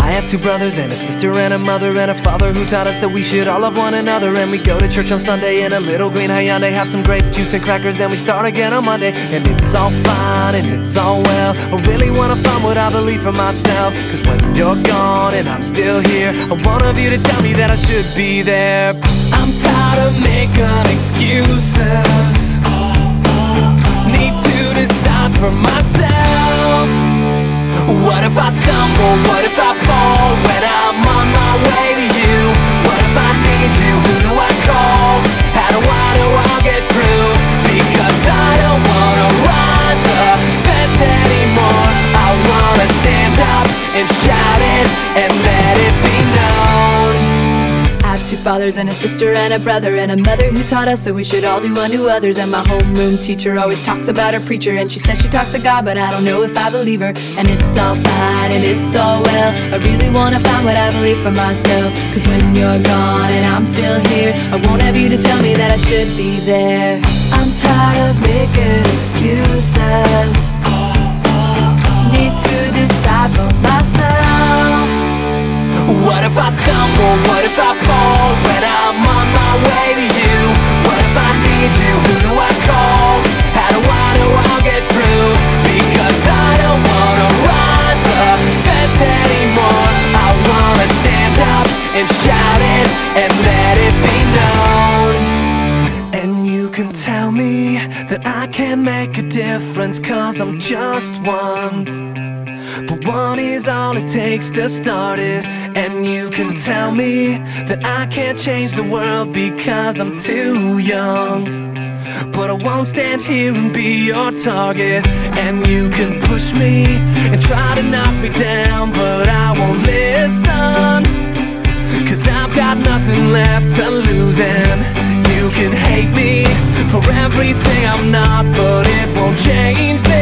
I have two brothers and a sister and a mother and a father who taught us that we should all love one another. And we go to church on Sunday in a little green Hyundai, have some grape juice and crackers, then we start again on Monday. And it's all fine and it's all well. I really wanna find what I believe for myself, cause when you're gone and I'm still here, I want of you to tell me that I should be there. I'm tired of making excuses, need to decide for myself. What if I stumble, what if I fall when I'm on my way to you? What if I need you, who do I call? How do I get through? Because I don't wanna ride the fence anymore. I wanna stand up and shout it and let it be known. I have two fathers and a sister and a brother and a mother who taught us that we should all do unto others. And my homeroom teacher always talks about her preacher, and she says she talks to God, but I don't know if I believe her. And it's all fine and it's all well. I really wanna find what I believe for myself, cause when you're gone and I'm still here, I won't have you to tell me that I should be there. I'm tired of making excuses, need to decide for myself. What if I stumble, what if I fall when I'm on my way to you? What if I need you, who do I call? How do I get through? Because I don't wanna ride the fence anymore. I wanna stand up and shout it and let it be known. And you can tell me that I can't make a difference, cause I'm just one. But one is all it takes to start it. And you can tell me that I can't change the world because I'm too young. But I won't stand here and be your target. And you can push me and try to knock me down, but I won't listen, cause I've got nothing left to lose. And you can hate me for everything I'm not, but it won't change